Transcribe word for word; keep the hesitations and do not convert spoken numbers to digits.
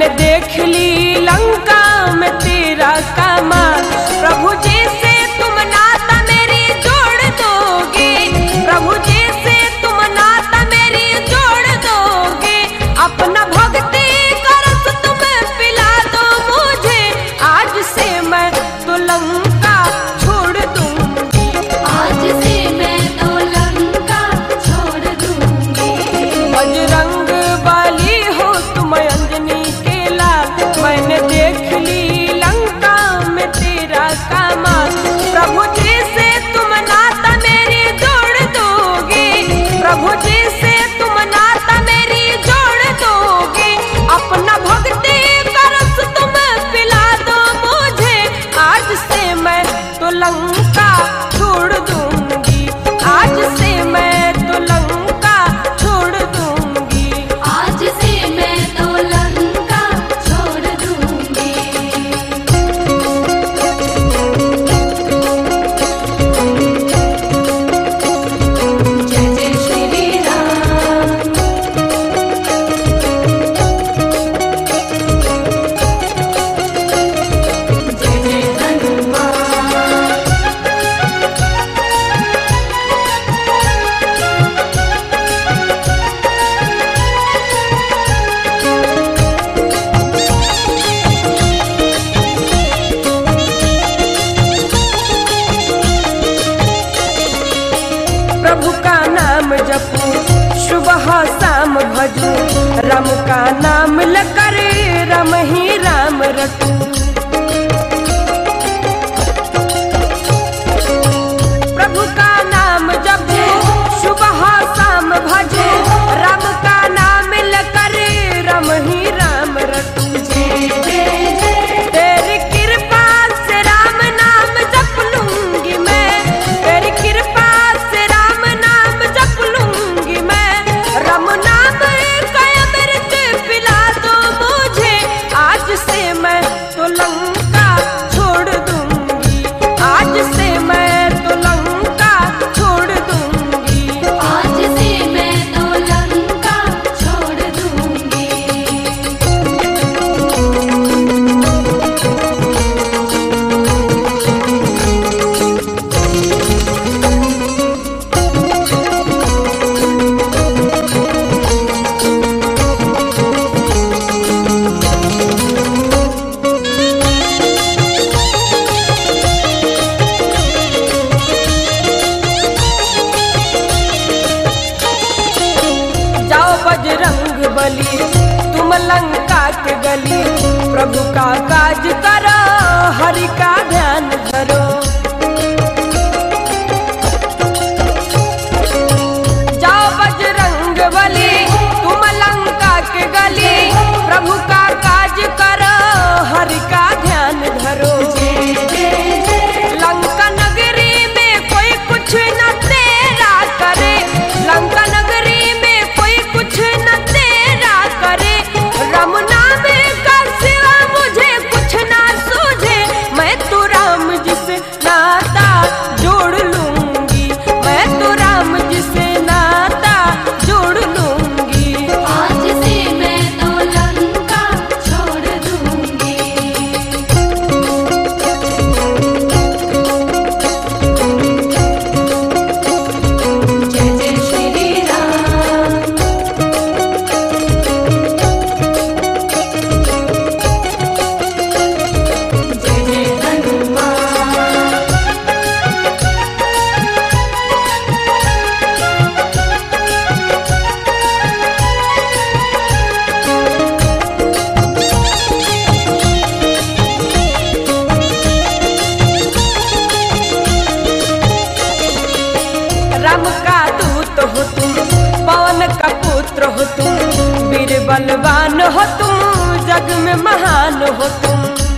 मैंने देख ली लंका में तेरा कमाल। प्रभु जी से तुम नाता मेरी जोड़ दोगे, प्रभु जी से तुम नाता मेरी जोड़ दोगे। अपना भक्ति का रस तुम पिला दो मुझे, आज से मैं तो लंका छोड़ दूंगी, आज से मैं तो लंका छोड़ दूंगी। बजरंग बली हो तुम अंजनी के लाल, मैंने देख ली लंका में तेरा कमाल। प्रभु जी से तुम नाता मेरी जोड़ दोगे, प्रभु जी से तुम नाता मेरी जोड़ दोगे। अपना भक्ति का रस तुम पिला दो मुझे, आज से मैं तो लंका छोड़ दूंगी, आज से मैं तो लंका छोड़ दूंगी। आज से मैं तो लंका छोड़ दूंगी। जय जय श्री राम, जय जय हनुमान। प्रभु का नाम जपू सुबह शाम भजू, राम का नाम लकर राम ही राम रटू। प्रभु का नाम जपू सुबह शाम भजू, राम का नाम लकर राम ही राम रटू। जय जय जय तेरी कृपा से राम नाम जप लूंगी मैं, तेरी कृपा से राम नाम जप लूंगी मैं। राम नाम का अमृत पिला दो मुझे, आज से मैं तो लंका छोड़ दूंगी, आज से मैं तो लंका छोड़ दूंगी। आज से मैं तो लंका छोड़ दूंगी। जाओ बजरंग बली तुम लंका के गली, प्रभु का काज करो हरि का ध्यान धरो। जाओ बजरंग बली तुम लंका के गली, प्रभु का काज करो हरि का ध्यान धरो। जय जय जय लंका नगरी में कोई कुछ न तेरा करे, लंका नगरी में कोई कुछ न तेरा करे। राम नाम का सिवा मुझे कुछ ना सूझे, मैं तो राम जी से नाता जोड़ लूंगी, मैं तो राम जी से नाता जोड़ लूंगी। आज से मैं तो लंका छोड़ दूंगी। जय जय श्री राम, जय जय हनुमान। राम का दूत हो तुम, पवन का पुत्र हो तुम, वीर बलवान हो तुम, जग में महान हो तुम।